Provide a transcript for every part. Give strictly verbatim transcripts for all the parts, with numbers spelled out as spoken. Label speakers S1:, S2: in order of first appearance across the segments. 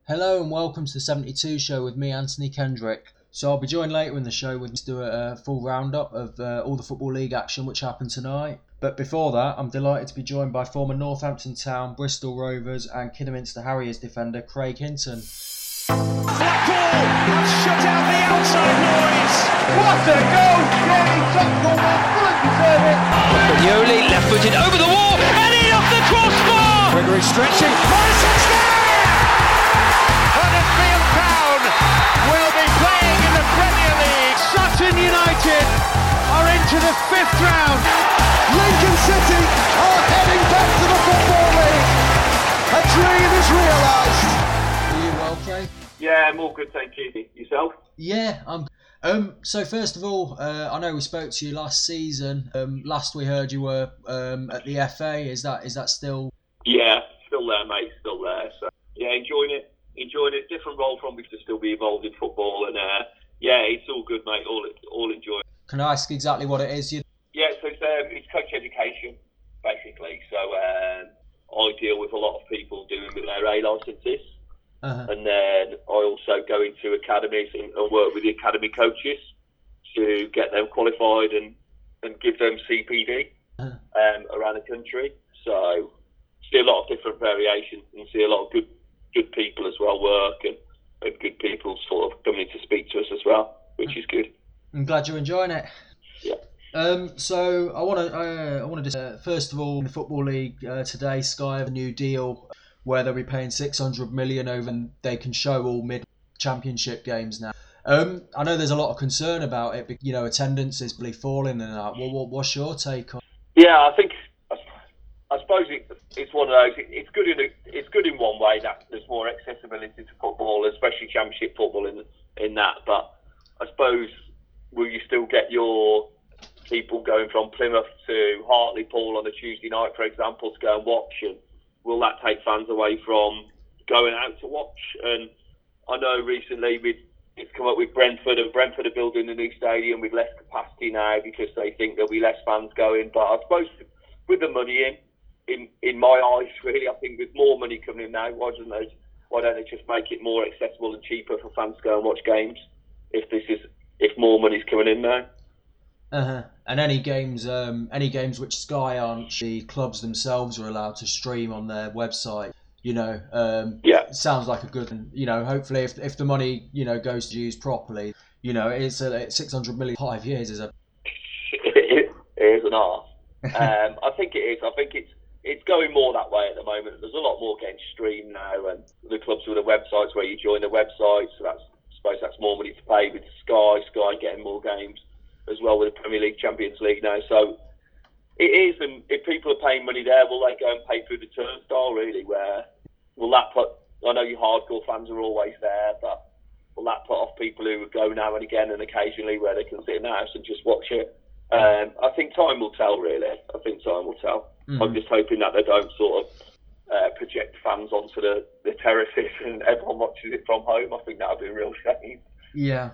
S1: Hello and welcome to the seventy-two show with me, Anthony Kendrick. So I'll be joined later in the show with to do a full roundup of uh, all the Football League action which happened tonight. But before that, I'm delighted to be joined by former Northampton Town, Bristol Rovers and Kidderminster Harriers defender Craig Hinton.
S2: Flat ball, shut out the outside noise. What a goal! Yeah, he top corner, fully deserve it.
S3: Brignoli left-footed over the wall and in off the crossbar.
S2: Gregory stretching. Morrison's there! Huddersfield Town will be playing in the Premier League. Sutton United are into the fifth round. Lincoln City are heading back to the Football League. A dream is realised.
S1: Are you well, Craig?
S4: Yeah, I'm all good, thank you. Yourself?
S1: Yeah, I'm. Um, so first of all, uh, I know we spoke to you last season. Um, last we heard you were um, at the F A. Is that is that still?
S4: Yeah, still there, mate. Still there. So yeah, enjoying it. Enjoying it. Different role from me to still be involved in football, and uh, yeah, it's all good, mate. All all enjoying.
S1: Can I ask exactly what it is? You.
S4: Yeah, so it's, um, it's coach education, basically. So um, I deal with a lot of people doing with their A licences. Uh-huh. And then I also go into academies and, and work with the academy coaches to get them qualified and, and give them C P D uh-huh. um, around the country. So see a lot of different variations and see a lot of good good people as well work and, and good people sort of coming to speak to us as well, which is good.
S1: I'm glad you're enjoying it.
S4: Yeah.
S1: Um, so I want to uh, I want to uh, first of all in the Football League uh, today, Sky have a new deal where they'll be paying six hundred million over and they can show all mid-championship games now. Um, I know there's a lot of concern about it, but, you know, attendance is really falling and that. What, what, what's your take on it?
S4: Yeah, I think, I, I suppose it, it's one of those, it, it's good in a, it's good in one way that there's more accessibility to football, especially championship football in in that, but I suppose, will you still get your people going from Plymouth to Hartlepool on a Tuesday night, for example, to go and watch, and will that take fans away from going out to watch? And I know recently we've, it's come up with Brentford, and Brentford are building a new stadium with less capacity now because they think there'll be less fans going. But I suppose with the money in, in, in my eyes, really, I think with more money coming in now, why don't they, why don't they just make it more accessible and cheaper for fans to go and watch games? If this is, if more money's coming in now.
S1: Uh-huh. And any games, um, any games which Sky aren't, the clubs themselves are allowed to stream on their website. You know, um,
S4: yeah,
S1: sounds like a good. You know, hopefully, if if the money you know goes to used properly, you know, it's a six hundred million five years is a.
S4: it is an arse. um, I think it is. I think it's it's going more that way at the moment. There's a lot more getting streamed now, and the clubs with the websites where you join the website. So that's I suppose that's more money to pay with Sky. Sky getting more games as well with the Premier League, Champions League now. So it is, and if people are paying money there, will they go and pay through the turnstile, really? Where will that put, I know you hardcore fans are always there, but will that put off people who would go now and again and occasionally where they can sit in the house and just watch it? Um, I think time will tell, really. I think time will tell. Mm-hmm. I'm just hoping that they don't sort of uh, project fans onto the, the terraces and everyone watches it from home. I think that would be a real shame.
S1: Yeah.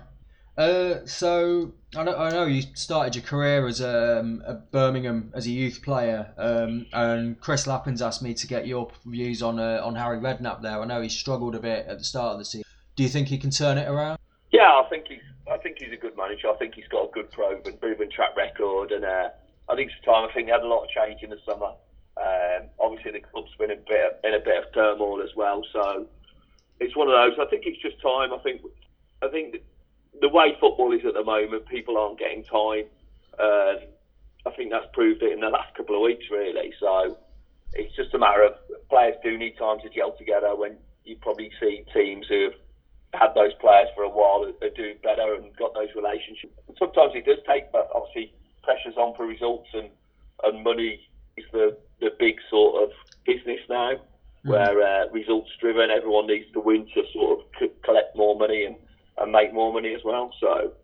S1: Uh, so I know, I know you started your career as um, at Birmingham as a youth player, um, and Chris Lappin's asked me to get your views on uh, on Harry Redknapp there. I know he struggled a bit at the start of the season. Do you think he can turn it around?
S4: Yeah, I think he's I think he's a good manager. I think he's got a good proven proven track record, and uh, I think it's time. I think he had a lot of change in the summer. Um, obviously, the club's been in a bit in a bit of turmoil as well, so it's one of those. I think it's just time. I think I think. That, the way football is at the moment, people aren't getting time. Um, I think that's proved it in the last couple of weeks, really. So it's just a matter of players do need time to gel together. When you probably see teams who have had those players for a while that are doing better and got those relationships. And sometimes it does take, but obviously pressure's on for results, and, and money is the, the big sort of business now, mm-hmm. where uh, results driven. Everyone needs to win to sort of c- collect more money and and make more money as well. So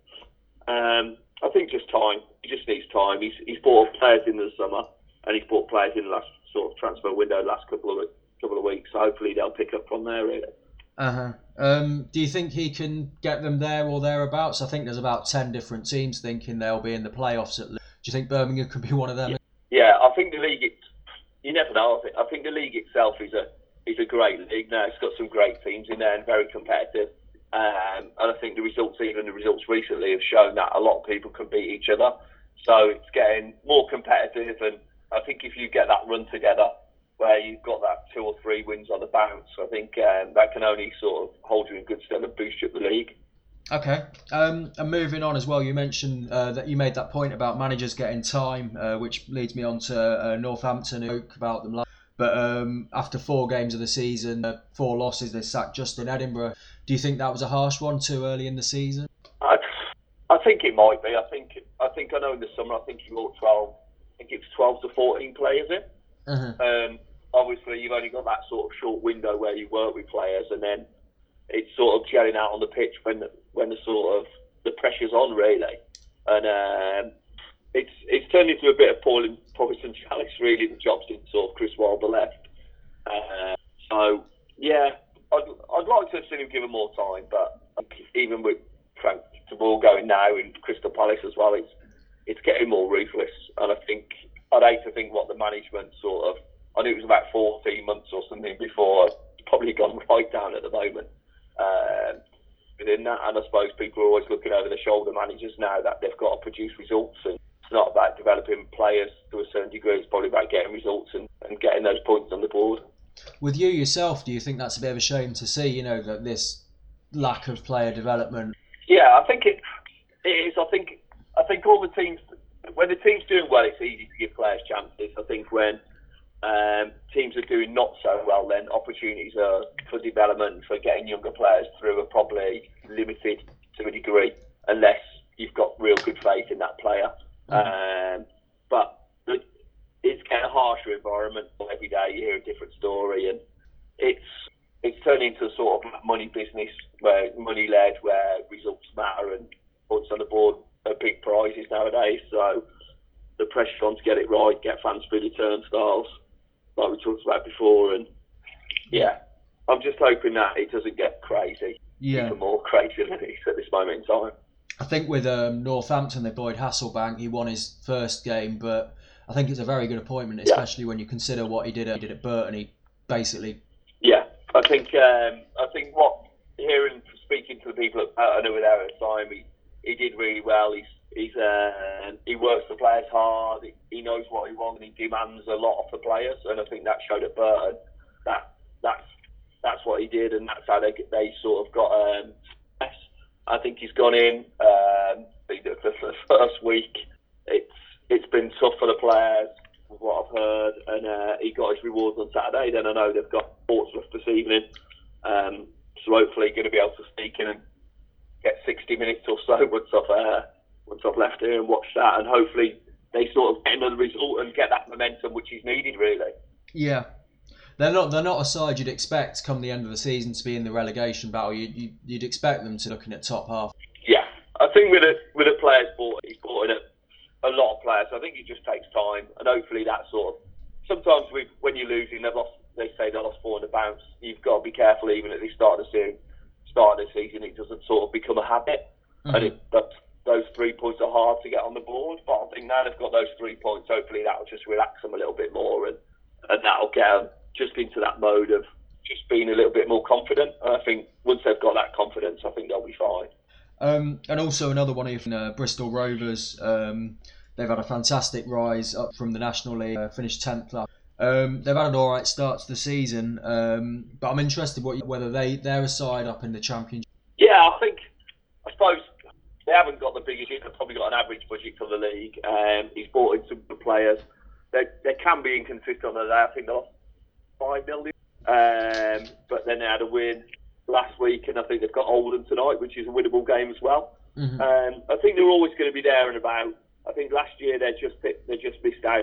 S4: um, I think just time. He just needs time. He's he's bought players in the summer, and he's bought players in the last sort of transfer window, the last couple of couple of weeks. So hopefully they'll pick up from there, really.
S1: Uh huh. Um, do you think he can get them there or thereabouts? I think there's about ten different teams thinking they'll be in the playoffs at least. Do you think Birmingham could be one of them?
S4: Yeah, yeah I think the league. It, you never know. I think, I think the league itself is a it's a great league now. It's got some great teams in there and very competitive. Um, and I think the results, even the results recently, have shown that a lot of people can beat each other. So it's getting more competitive, and I think if you get that run together where you've got that two or three wins on the bounce, I think um, that can only sort of hold you in good stead and boost you up the league.
S1: Okay, um, and moving on as well, you mentioned uh, that you made that point about managers getting time, uh, which leads me on to uh, Northampton, who spoke about them last. But um, after four games of the season, uh, four losses, they sacked Justin Edinburgh. Do you think that was a harsh one too early in the season?
S4: I, I think it might be. I think I think I know in the summer I think he brought twelve. I think it's twelve to fourteen players in.
S1: Uh-huh.
S4: Um, obviously, you've only got that sort of short window where you work with players, and then it's sort of gelling out on the pitch when the, when the sort of the pressure's on, really. And um, it's it's turned into a bit of Paul and Poison Chalice, really, the job since sort of Chris Wilder left. Uh, so, yeah, I'd, I'd like to have seen him given more time, but even with Frank de Boer going now in Crystal Palace as well, it's it's getting more ruthless. And I think, I'd hate to think what the management sort of, I knew it was about fourteen months or something before, it's probably gone right down at the moment. Um, within that, and I suppose people are always looking over the shoulder managers now that they've got to produce results, and it's not about developing players to a certain degree, it's probably about getting results and, and getting those points on the board.
S1: With you yourself, do you think that's a bit of a shame to see, you know, that this lack of player development?
S4: Yeah, I think it, it is. I think I think all the teams, when the team's doing well, it's easy to give players chances. I think when um, teams are doing not so well, then opportunities are for development, for getting younger players through, are probably limited to a degree, unless you've got real good faith in that player. Mm-hmm. Um, but the, it's getting a harsher environment every day. You hear a different story, and it's it's turned into a sort of money business, where money led, where results matter and points on the board are big prizes nowadays. So the pressure on to get it right, get fans through the turnstiles, like we talked about before, and yeah, I'm just hoping that it doesn't get crazy,
S1: yeah.
S4: even more crazy than it is at this moment in time.
S1: I think with um, Northampton, they employed Hasselbank. He won his first game, but I think it's a very good appointment, especially yeah. when you consider what he did. At, he did at Burton. He basically.
S4: Yeah, I think um, I think what hearing speaking to the people at Burton who were there at the time, he, he did really well. He's he's uh, he works the players hard. He, he knows what he wants, and he demands a lot of the players. And I think that showed at Burton. That that's that's what he did, and that's how they they sort of got. Um, I think he's gone in. Um, the, the first week, it's it's been tough for the players, with what I've heard, and uh, he got his rewards on Saturday. Then I know they've got Portsmouth this evening, um, so hopefully going to be able to sneak in and get sixty minutes or so once I've uh, once I've left here and watched that, and hopefully they sort of get another result and get that momentum which is needed, really.
S1: Yeah. They're not. They're not a side you'd expect come the end of the season to be in the relegation battle. You'd, you'd, you'd expect them to looking at top half.
S4: Yeah, I think with a with a players bought, he's bought in a, a lot of players. I think it just takes time, and hopefully that sort of. Sometimes we, when you're losing, they've lost. They say they lost four in the bounce. You've got to be careful, even at the start of the season. Start of the season, it doesn't sort of become a habit, mm-hmm. and it, that, those three points are hard to get on the board. But I think now they've got those three points. Hopefully that'll just relax them a little bit more, and and that'll get them just into that mode of just being a little bit more confident. And I think once they've got that confidence, I think they'll be fine.
S1: Um, and also another one here from uh, Bristol Rovers. Um, they've had a fantastic rise up from the National League, uh, finished tenth last. Um, they've had an all right start to the season, um, but I'm interested what whether they they're a side up in the Championship.
S4: Yeah, I think I suppose they haven't got the biggest. They've probably got an average budget for the league. Um, he's brought in some good players. They they can be inconsistent on that. I think they lost five million, um, but then they had a win last week, and I think they've got Oldham tonight, which is a winnable game as well. Mm-hmm. Um, I think they're always going to be there and about. I think last year they just they just missed out.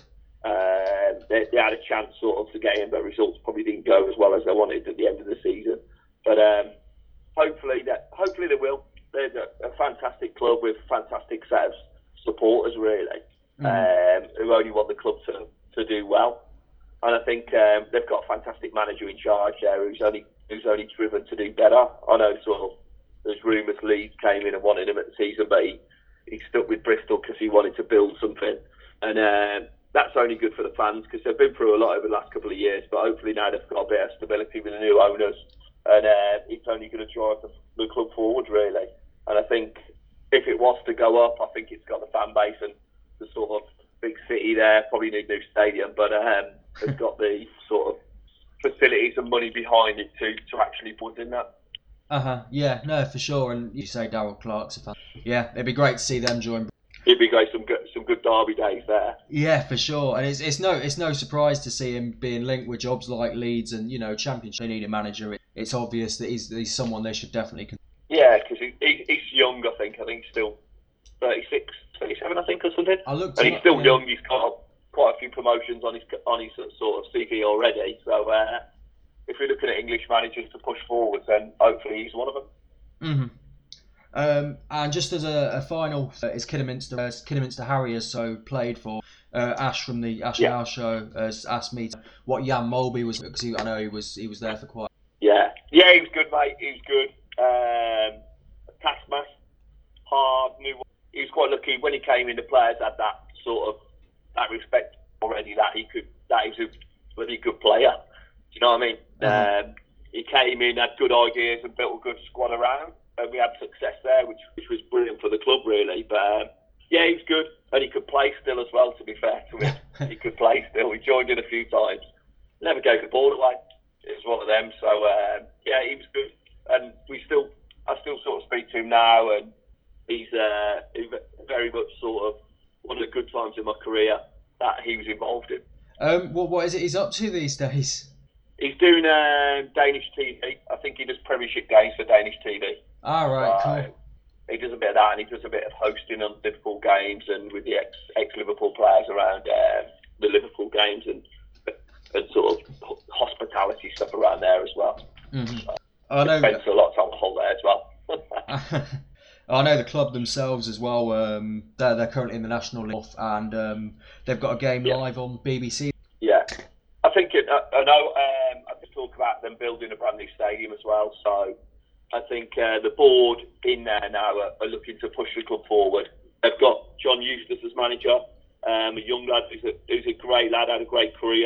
S4: Uh, they, they had a chance sort of to get in, but results probably didn't go as well as they wanted at the end of the season. But um, hopefully that hopefully they will. They're a, a fantastic club with a fantastic set of supporters, really, mm-hmm. um, who only want the club to, to do well. And I think um, they've got a fantastic manager in charge there who's only who's only driven to do better. I know sort of there's rumours Leeds came in and wanted him at the season, but he, he stuck with Bristol because he wanted to build something. And um, that's only good for the fans because they've been through a lot over the last couple of years. But hopefully now they've got a bit of stability with the new owners, and uh, it's only going to drive the, the club forward really. And I think if it was to go up, I think it's got the fan base and the sort of big city there. Probably need a new stadium, but um, it's got the sort of facilities and money behind it to to actually put in that.
S1: Uh huh. Yeah. No, for sure. And you say Darrell Clarke's a fan. Yeah, it'd be great to see them join.
S4: It'd be great, some good, some good derby days there.
S1: Yeah, for sure. And it's it's no it's no surprise to see him being linked with jobs like Leeds and, you know, Championship. They need a manager. It, it's obvious that he's he's someone they should definitely consider.
S4: Yeah, because he, he, he's young. I think. I think he's still thirty-six, thirty-seven, I think, or something.
S1: I looked.
S4: And he's
S1: up,
S4: still
S1: yeah.
S4: young. He's got quite a few promotions on his on his sort of C V already. So uh, if we're looking at English managers to push forward, then hopefully he's one of them.
S1: Mm-hmm. Um, and just as a, a final, uh, is Kidderminster, uh, Kidderminster Harriers, so played for uh, Ash from the Ash
S4: Yeah.
S1: Hour show, has asked me to, what Jan Molby was, because I know he was he was there for quite.
S4: Yeah, yeah, he was good, mate. He was good. Um, taskmaster, hard, knew. He was quite lucky when he came in. The players had that sort of that respect already that he could that he was a bloody good player. Do you know what I mean?
S1: Mm-hmm.
S4: Um, he came in, had good ideas, and built a good squad around. And we had success there, which which was brilliant for the club, really. But um, yeah, he was good, and he could play still as well. To be fair to him, he could play still. He joined in a few times, never gave the ball away. It was one of them. So um, yeah, he was good, and we still, I still sort of speak to him now, and he's, uh, he's very much sort of one of the good times in my career that he was involved in.
S1: Um, what what is it he's up to these days?
S4: He's doing um, Danish T V. I think he does Premiership games for Danish T V.
S1: Ah, right,
S4: So,
S1: cool.
S4: He does a bit of that, and he does a bit of hosting on Liverpool games and with the ex ex Liverpool players around uh, the Liverpool games and and sort of hospitality stuff around there as well.
S1: Mm-hmm.
S4: So,
S1: I know.
S4: spends a lot of time on holiday as well.
S1: I know the club themselves as well. Um, they're they're currently in the National League, and um, they've got a game
S4: Yeah.
S1: live on B B C.
S4: Yeah, I think it, I, I know. Um, I could talk about them building a brand new stadium as well. So I think uh, the board in there now are, are looking to push the club forward. They've got John Eustace as manager, um, a young lad who's a, who's a great lad, had a great career.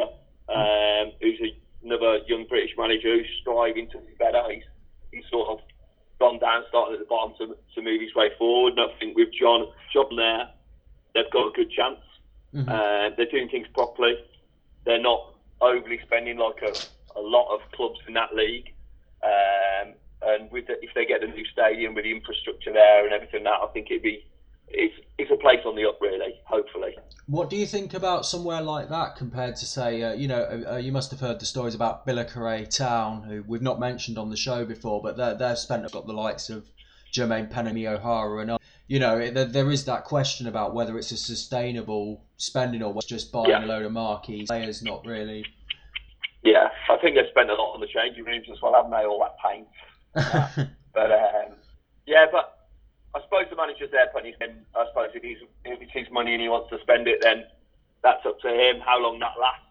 S4: Um, who's a, another young British manager who's striving to be better. He's, he's sort of gone down, starting at the bottom to, to move his way forward. And I think with John, John there, they've got a good chance.
S1: Mm-hmm.
S4: Uh, they're doing things properly. They're not overly spending like a, a lot of clubs in that league. Um, and with the, if they get the new stadium with the infrastructure there and everything, that I think it'd be it's it's a place on the up really. Hopefully.
S1: What do you think about somewhere like that compared to, say, uh, you know, uh, you must have heard the stories about Billericay Town, who we've not mentioned on the show before, but they're, they've spent got the likes of Jermaine Pennany O'Hara and, you know, it, there, there is that question about whether it's a sustainable spending or whether it's just buying
S4: Yeah.
S1: a load of marquee players, not really.
S4: Yeah, I think they've spent a lot on the changing rooms as well, haven't they? All that paint. Uh, but um, yeah, but I suppose the manager's there putting his in. I suppose if, he's, if it's his money and he wants to spend it, then that's up to him. How long that lasts,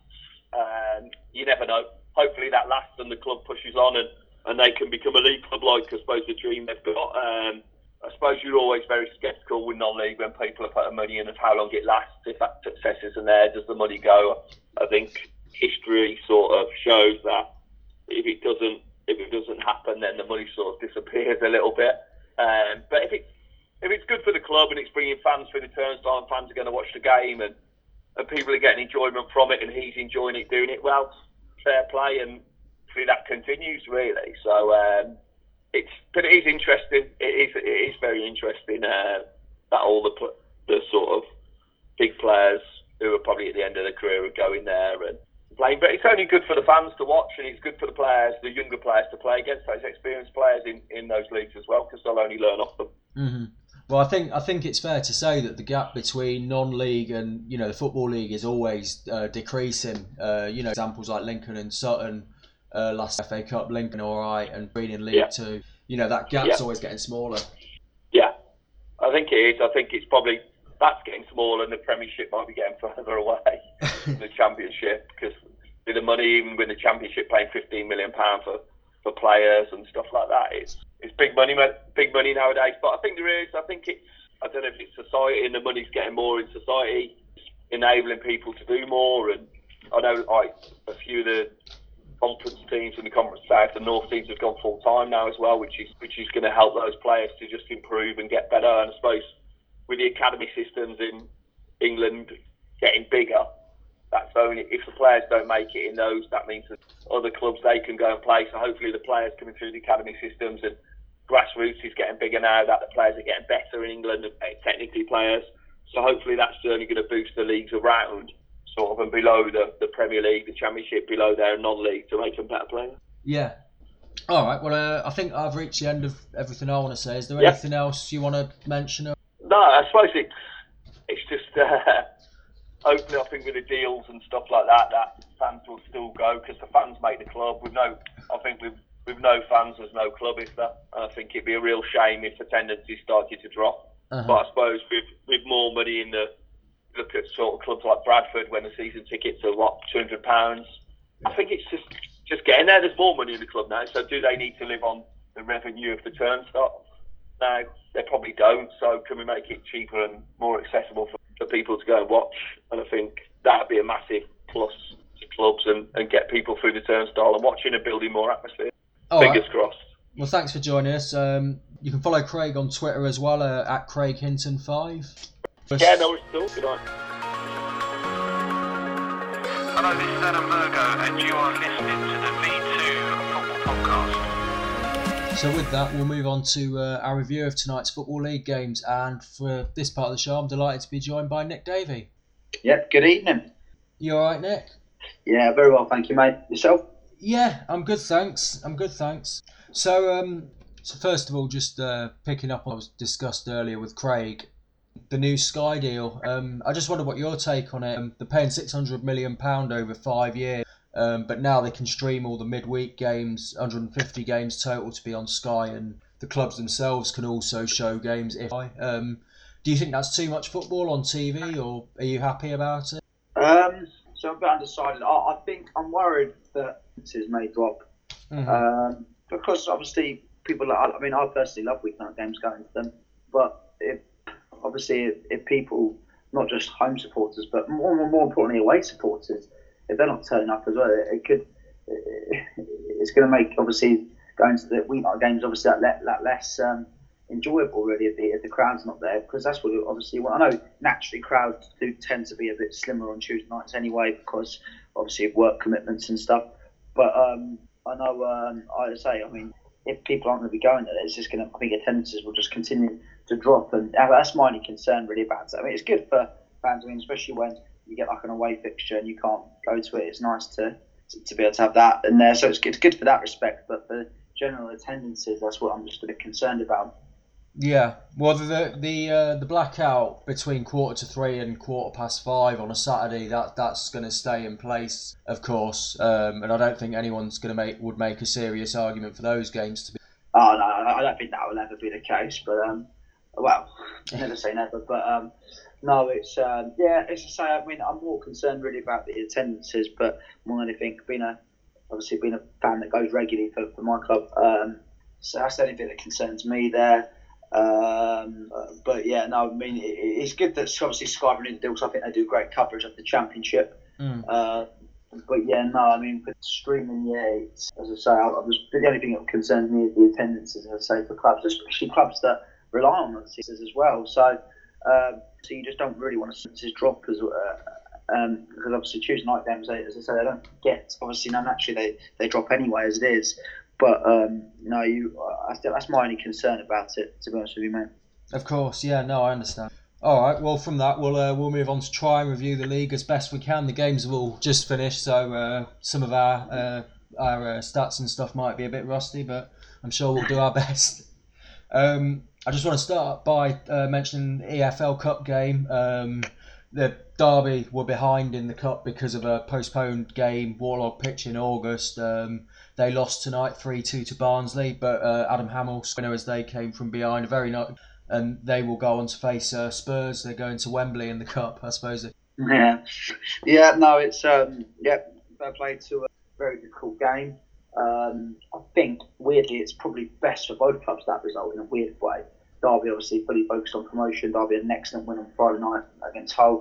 S4: um, you never know. Hopefully that lasts and the club pushes on and, and they can become a league club like I suppose the dream they've got. Um, I suppose you're always very sceptical with non-league when people are putting money in of how long it lasts, if that success isn't there, does the money go? I think history sort of shows that if it doesn't if it doesn't happen, then the money sort of disappears a little bit. Um, but if it's if it's good for the club and it's bringing fans through the turnstile and fans are going to watch the game and, and people are getting enjoyment from it and he's enjoying it, doing it well, fair play, and hopefully that continues really. So um, it's but it is interesting. It is it is very interesting uh, that all the the sort of big players who are probably at the end of their career are going there and playing. But it's only good for the fans to watch, and it's good for the players, the younger players, to play against those experienced players in, in those leagues as well, because they'll only learn off them.
S1: Mm-hmm. Well, I think I think it's fair to say that the gap between non-league and, you know, the Football League is always uh, decreasing. Uh, you know, examples like Lincoln and Sutton, uh, last F A Cup, Lincoln all right, and Green in League
S4: Yeah.
S1: Two. You know, that gap's
S4: Yeah.
S1: always getting smaller.
S4: Yeah, I think it is. I think it's probably that's getting smaller, and the Premiership might be getting further away from the Championship, because with the money, even with the Championship paying fifteen million pounds for, for players and stuff like that, it's it's big money, big money nowadays. But I think there is. I think it's. I don't know if it's society and the money's getting more in society. enabling people to do more. And I know like a few of the conference teams in the Conference South and North teams have gone full time now as well, which is which is going to help those players to just improve and get better. And I suppose with the academy systems in England getting bigger, that's only if the players don't make it in those, that means that other clubs they can go and play. So hopefully the players coming through the academy systems, and grassroots is getting bigger now that the players are getting better in England and technically players. So hopefully that's only going to boost the leagues around, sort of, and below the, the Premier League, the Championship, below their non-league, to make them better players.
S1: Yeah. All right. Well, uh, I think I've reached the end of everything I want to say. Is there
S4: Yeah.
S1: anything else you want to mention?
S4: No, I suppose it, it's just uh, hopefully I think with the deals and stuff like that, that fans will still go, because the fans make the club. With no, I think with with no fans, there's no club, is there? And I think it'd be a real shame if attendances started to drop.
S1: Uh-huh.
S4: But I suppose with with more money in the look at sort of clubs like Bradford, when the season tickets are what two hundred pounds, I think it's just just getting there. There's more money in the club now, so do they need to live on the revenue of the turnstile? No, they probably don't. So can we make it cheaper and more accessible for, for people to go and watch? And I think that'd be a massive plus to clubs and, and get people through the turnstile and watching and building more atmosphere.
S1: All
S4: Fingers
S1: right.
S4: crossed.
S1: Well, thanks for joining us. Um, you can follow Craig on Twitter as well, uh, at Craig Hinton five.
S4: Yeah, no, it's still good on.
S5: Hello, this is Adam Virgo, and you are listening to the V two Football Podcast.
S1: So with that, we'll move on to uh, our review of tonight's Football League games. And for this part of the show, I'm delighted to be joined by Nick Davey.
S6: Yep, good evening.
S1: You all right, Nick?
S6: Yeah, very well, thank you, mate. Yourself?
S1: Yeah, I'm good, thanks. I'm good, thanks. So, um, so first of all, just uh, picking up on what was discussed earlier with Craig, the new Sky deal. Um, I just wonder what your take on it. Um, they're paying six hundred million pounds over five years, um, but now they can stream all the midweek games, one hundred fifty games total to be on Sky, and the clubs themselves can also show games. If um, do you think that's too much football on T V, or are you happy about it?
S6: Um, so I'm a bit undecided. I, I think I'm worried that this may drop.
S1: Mm-hmm.
S6: Um, because obviously people, I I mean, I personally love weeknight games going to them, but if obviously if, if people, not just home supporters, but more more, more importantly away supporters, if they're not turning up as well, it, it could, it, it's going to make obviously going to the weeknight games obviously that, that less um, enjoyable really if the, if the crowd's not there, because that's what it obviously. Well, I know naturally crowds do tend to be a bit slimmer on Tuesday nights anyway because obviously of work commitments and stuff. But um, I know, um, I say, I mean, if people aren't going to be going there, it's just going to, I think attendances will just continue to drop, and that's my only concern really about it. I mean, it's good for fans, I mean, especially when you get like an away fixture and you can't go to it. It's nice to to be able to have that in there, so it's good, it's good for that respect. But for general attendances, that's what I'm just a bit concerned about.
S1: Yeah, well, the the uh, the blackout between quarter to three and quarter past five on a Saturday, that that's going to stay in place, of course, um, and I don't think anyone's going to make would make a serious argument for those games to be.
S6: Oh no, I don't think that will ever be the case. But um, well, never say never. But um, no, it's um, yeah, it's to say. I mean, I'm more concerned really about the attendances, but more than anything, being a obviously being a fan that goes regularly for, for my club, um, so that's the only bit that concerns me there. Um, but yeah, no, I mean, it, it's good that obviously Sky renewed the deal, because I think they do great coverage of the Championship.
S1: Mm.
S6: Uh, but yeah, no, I mean, for streaming, yeah, it's, as I say, I, I was, the only thing that concerns me is the attendances, as I say, for clubs, especially clubs that rely on the seasons as well. So, um, so you just don't really want to see this drop as uh, um, because obviously Tuesday night games, they, as I say, they don't get, obviously, no, naturally they, they drop anyway as it is. But um, no, you. I think that's my only concern about it, to be honest with you, mate.
S1: Of course, yeah, no, I understand. All right, well, from that, we'll uh, we'll move on to try and review the league as best we can. The games have all just finished, so uh, some of our uh, our uh, stats and stuff might be a bit rusty, but I'm sure we'll do our best. Um, I just want to start by uh, mentioning the E F L Cup game. Um, the Derby were behind in the Cup because of a postponed game, Warlock pitch in August. Um, They lost tonight three two to Barnsley, but uh, Adam Hamill's winner as they came from behind. A very nice, and they will go on to face uh, Spurs. They're going to Wembley in the Cup, I suppose.
S6: Yeah, yeah. No, it's um, yeah. They played to a very difficult game. Um, I think weirdly, it's probably best for both clubs that result in a weird way. Derby obviously fully focused on promotion. Derby had an excellent win on Friday night against Hull.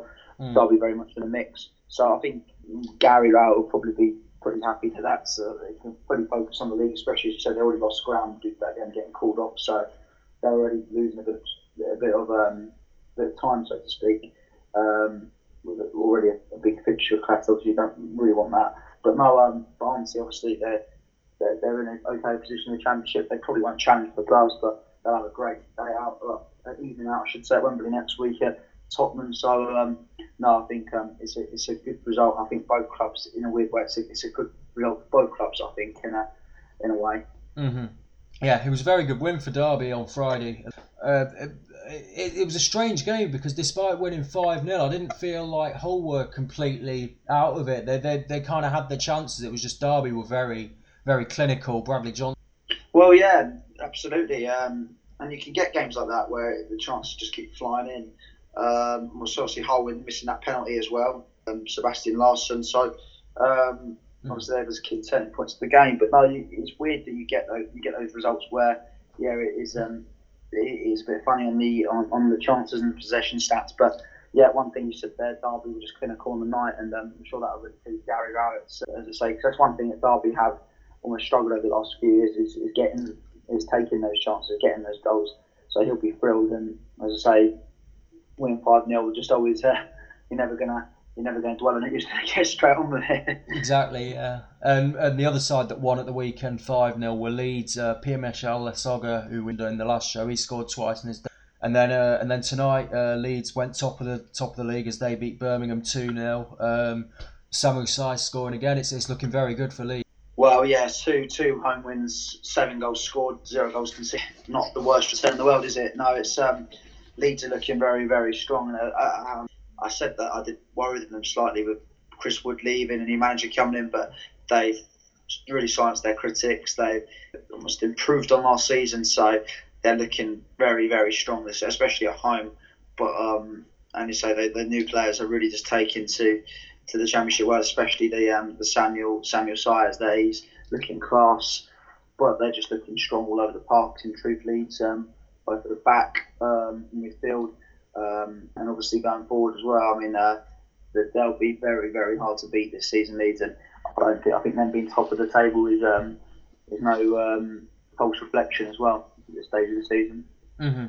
S6: mm. Derby very much in the mix. So I think Gary Rowett will probably be pretty happy to that. So they can fully focus on the league, especially as you said, they already lost ground due to that game getting called off. So they're already losing a bit, a bit of um, bit of time, so to speak. Um, with already a, a big fixture class, obviously you don't really want that. But no, um, Barnsley obviously they're, they're they're in an okay position in the Championship. They probably won't challenge for the playoffs, but they'll have a great day out, uh, evening out, I should say, at Wembley next week at Tottenham. So um, no, I think um, it's a it's a good result. I think both clubs, in a weird way, it's a, it's a good result for both clubs. I think in a in a way.
S1: Mm-hmm. Yeah, it was a very good win for Derby on Friday. Uh, it, it, it was a strange game because despite winning five nil, I didn't feel like Hull were completely out of it. They they, they kind of had their chances. It was just Derby were very, very clinical. Bradley Johnson.
S6: Well, yeah, absolutely. Um, and you can get games like that where the chances just keep flying in. Um, we'll obviously Hull were missing that penalty as well, um, Sebastian Larsson. So um, obviously there was key turning points of the game. But no, it's weird that you get those you get those results where yeah, it is um, it is a bit funny on the on, on the chances and the possession stats. But yeah, one thing you said there, Derby were just clinical on the night, and um, I'm sure that will really please Gary Rowett, as I say, because that's one thing that Derby have almost struggled over the last few years is, is getting is taking those chances, getting those goals. So he'll be thrilled, and as I say, winning five nil, just always uh, you're never gonna you're never gonna dwell on it. You're just gonna get straight on with it.
S1: Exactly, yeah. And and the other side that won at the weekend five nil were Leeds. Uh, Piermesh Al-Lasogga, who we in the last show, he scored twice in his. And then uh, and then tonight, uh, Leeds went top of the top of the league as they beat Birmingham two nil. Um, Samu Sai scoring again. It's it's looking very good for Leeds.
S6: Well, yeah, two two home wins, seven goals scored, zero goals conceded. Not the worst return in the world, is it? No, it's um, Leeds are looking very, very strong. And uh, um, I said that I did worry them slightly with Chris Wood leaving and new manager coming in, but they've really silenced their critics. They've almost improved on last season, so they're looking very, very strong, especially at home. But um, and you say they, the new players are really just taking to. to the Championship well, especially the um, the Samuel Samuel Sayers there. He's looking class, but they're just looking strong all over the park. In truth, Leeds, um, both at the back, um, midfield, um, and obviously going forward as well. I mean, uh, they'll be very, very hard to beat this season, Leeds, and I don't think I think them being top of the table is um, is no um, false reflection as well at this stage of the season.
S1: Mm-hmm.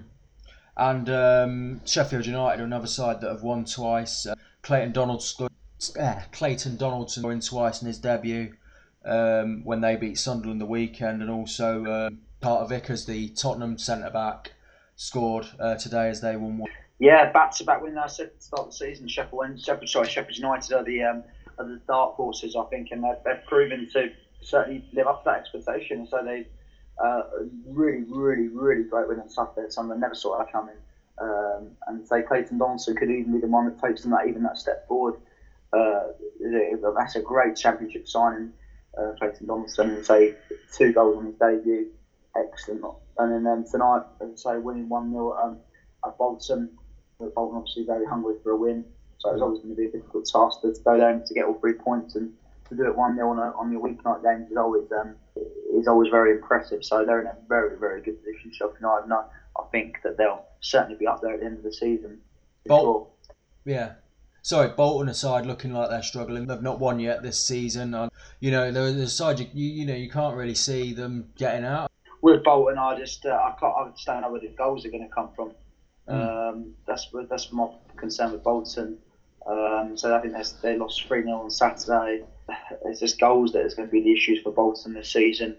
S1: And um, Sheffield United are another side that have won twice. Uh, Clayton Donaldson scored. Uh, Clayton Donaldson scoring twice in his debut um, when they beat Sunderland the weekend, and also uh, Carter Vickers, the Tottenham centre back, scored uh, today as they won one.
S6: Yeah, back to back win. I said at the start of the season, Sheffield, Sheffield, sorry, Sheffield United are the um, are the dark horses, I think, and they've, they've proven to certainly live up to that expectation. So they uh, really, really, really great win on Saturday. Sunderland never saw that coming, um, and say Clayton Donaldson could even be the one that takes them that even that step forward. Uh, that's a great Championship signing, uh, Clayton Donaldson, and say two goals on his debut, excellent. And then um, tonight, as I say, winning one nil um, at Bolton. Bolton obviously very hungry for a win, so it's always going to be a difficult task to go there and to get all three points, and to do it one nil on a, on your weeknight games is always um, is always very impressive. So they're in a very, very good position. Sheffield United, and I, I think that they'll certainly be up there at the end of the season.
S1: Bol-
S6: sure.
S1: Yeah. Sorry, Bolton aside, looking like they're struggling. They've not won yet this season. Um, you know, the, the side you, you you know you can't really see them getting out.
S6: With Bolton, I just uh, I can't I just don't know where the goals are going to come from.
S1: Mm.
S6: Um, that's that's my concern with Bolton. Um, so I think they lost three nil on Saturday. It's just goals that is going to be the issues for Bolton this season.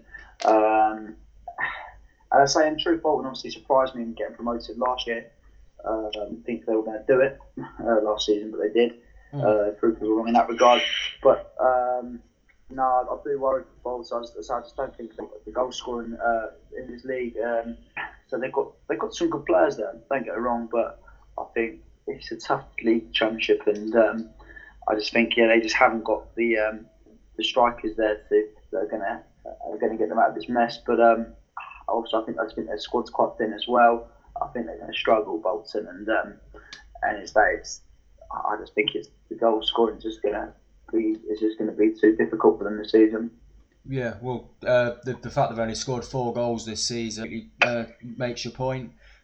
S6: Um, and I say in truth, Bolton obviously surprised me in getting promoted last year. I um, think they were going to do it uh, last season, but they did. Mm. Uh, proved they were wrong in that regard. But um, no, I do worry for Bolton. So I just don't think the goal scoring uh, in this league. Um, so they've got they've got some good players there. Don't get it wrong, but I think it's a tough league Championship, and um, I just think yeah they just haven't got the um, the strikers there to that are going to are going to get them out of this mess. But um, also I think I think their squad's quite thin as well. I think they're going to struggle, Bolton, and um, and it's that it's. I just think it's the goal scoring is just going to be is just going to be too difficult for them this season.
S1: Yeah, well, uh, the the fact they've only scored four goals this season uh, makes your point.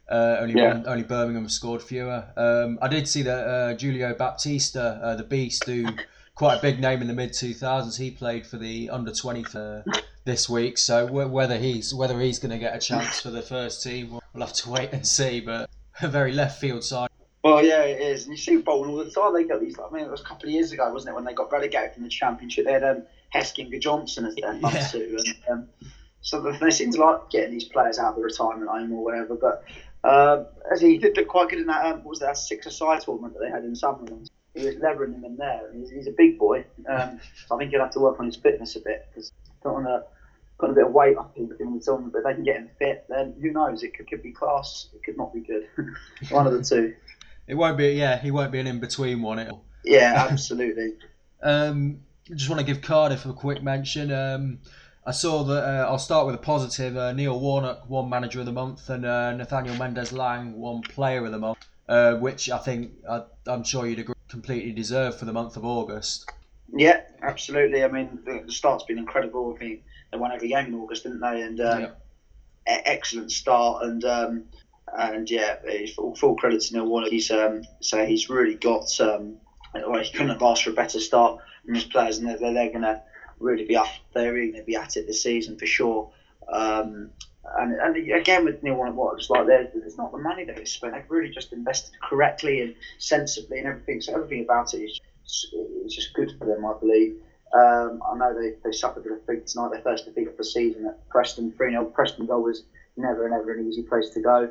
S1: Uh, only
S6: Yeah.
S1: one, only Birmingham scored fewer. Um, I did see that uh, Julio Baptista, uh, the Beast, who quite a big name in the mid two thousands, he played for the under twenty for this week. So w- whether he's whether he's going to get a chance for the first team, we'll, we'll have to wait and see. But a very left field side.
S6: Well, yeah, it is. And you see Bolton all the time. They got these. I mean, it was a couple of years ago, wasn't it, when they got relegated from the Championship? They had um, Heskinger Johnson as their front
S1: Yeah.
S6: two, and um, so they seem to like getting these players out of the retirement home or whatever. But um, as he did look quite good in that, um, what was that six-a-side tournament that they had in Sunderland? He was levering him in there. He's, he's a big boy, um, so I think he'll have to work on his fitness a bit because don't want to put a bit of weight up in the tournament. But if they can get him fit, then who knows? It could, could be class. It could not be good. One of the two.
S1: It won't be, yeah, he won't be an in-between one. It'll.
S6: Yeah, absolutely.
S1: Um, just want to give Cardiff a quick mention. Um, I saw that, uh, I'll start with a positive. Uh, Neil Warnock won Manager of the Month and uh, Nathaniel Mendez-Laing won Player of the Month, uh, which I think, I, I'm sure you'd agree, completely deserved for the month of August.
S6: Yeah, absolutely. I mean, the, the start's been incredible. I think they won every game in August, didn't they? And um,
S1: Yeah.
S6: e- excellent start. And um, and yeah, he's full, full credit to Neil Warnock. He's um, so he's really got. Um, well, he couldn't have asked for a better start from his players, and they're, they're going to really be up. They're really going to be at it this season for sure. Um, and, and again with Neil Warnock, what it's like there, it's not the money that they spent. They've really just invested correctly and sensibly and everything. So everything about it is it's just good for them, I believe. Um, I know they, they suffered a defeat tonight, their first defeat of the season at Preston three nil. Preston goal was never and ever an easy place to go.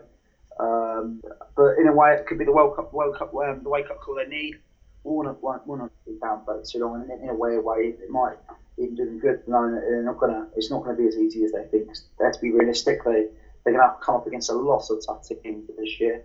S6: Um, but in a way, it could be the World Cup, World Cup, um, the wake up call they need. Warnock won't, will not be bound for too long, and in a way, way it might even do them good, knowing that they're not gonna. It's not going to be as easy as they think. They have to be realistic. They they're going to have to come up against a lot of tough teams this year.